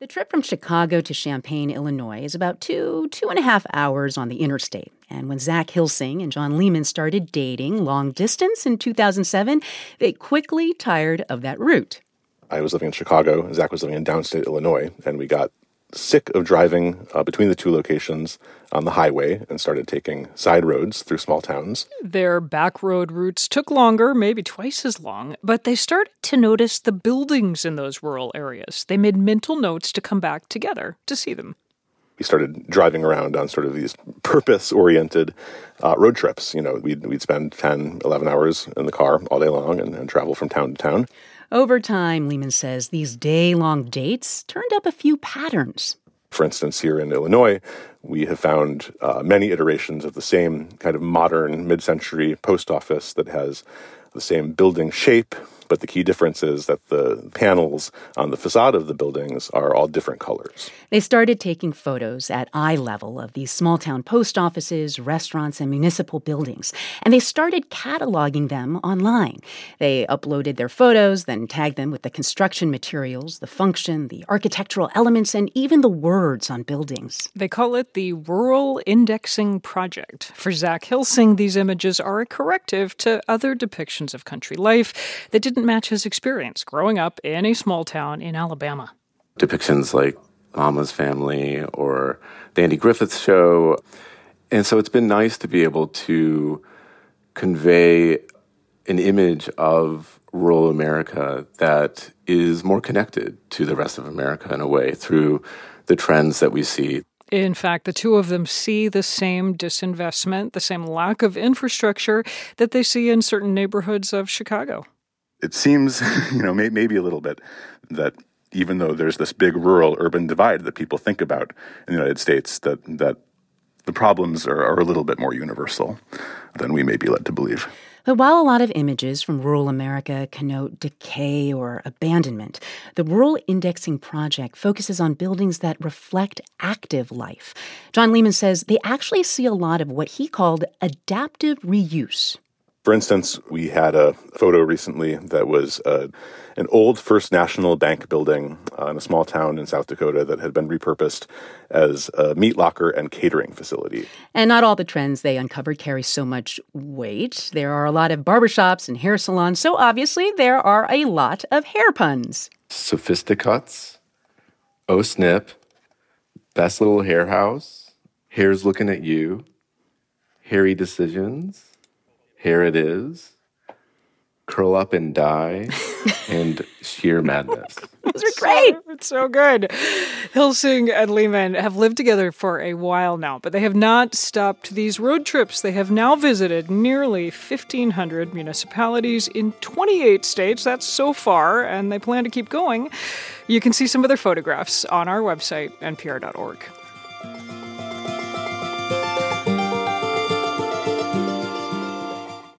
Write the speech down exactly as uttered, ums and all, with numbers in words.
The trip from Chicago to Champaign, Illinois is about two, two and a half hours on the interstate. And when Zach Hilsing and John Lehman started dating long distance in two thousand seven, they quickly tired of that route. I was living in Chicago, Zach was living in downstate Illinois, and we got sick of driving uh, between the two locations on the highway and started taking side roads through small towns. Their back road routes took longer, maybe twice as long, but they started to notice the buildings in those rural areas. They made mental notes to come back together to see them. We started driving around on sort of these purpose-oriented uh, road trips. You know, we'd, we'd spend ten, eleven hours in the car all day long and, and travel from town to town. Over time, Lehman says, these day-long dates turned up a few patterns. For instance, here in Illinois, we have found uh, many iterations of the same kind of modern mid-century post office that has the same building shape, but the key difference is that the panels on the facade of the buildings are all different colors. They started taking photos at eye level of these small-town post offices, restaurants, and municipal buildings, and they started cataloging them online. They uploaded their photos, then tagged them with the construction materials, the function, the architectural elements, and even the words on buildings. They call it the Rural Indexing Project. For Zach Hilsing, these images are a corrective to other depictions of country life that didn't match his experience growing up in a small town in Alabama. Depictions like Mama's Family or the Andy Griffith Show. And so it's been nice to be able to convey an image of rural America that is more connected to the rest of America in a way through the trends that we see. In fact, the two of them see the same disinvestment, the same lack of infrastructure that they see in certain neighborhoods of Chicago. It seems, you know, may, maybe a little bit that even though there's this big rural-urban divide that people think about in the United States, that that the problems are, are a little bit more universal than we may be led to believe. But while a lot of images from rural America connote decay or abandonment, the Rural Indexing Project focuses on buildings that reflect active life. John Lehman says they actually see a lot of what he called adaptive reuse. For instance, we had a photo recently that was uh, an old First National Bank building uh, in a small town in South Dakota that had been repurposed as a meat locker and catering facility. And not all the trends they uncovered carry so much weight. There are a lot of barbershops and hair salons, so obviously there are a lot of hair puns. Sophisticuts, O-Snip, Best Little Hair House, Hair's Looking at You, Hairy Decisions, Here It Is, Curl Up and Die, and Sheer Madness. Those are great. So, it's so good. Hilsing and Lehman have lived together for a while now, but they have not stopped these road trips. They have now visited nearly fifteen hundred municipalities in twenty-eight states. That's so far, and they plan to keep going. You can see some of their photographs on our website, N P R dot org.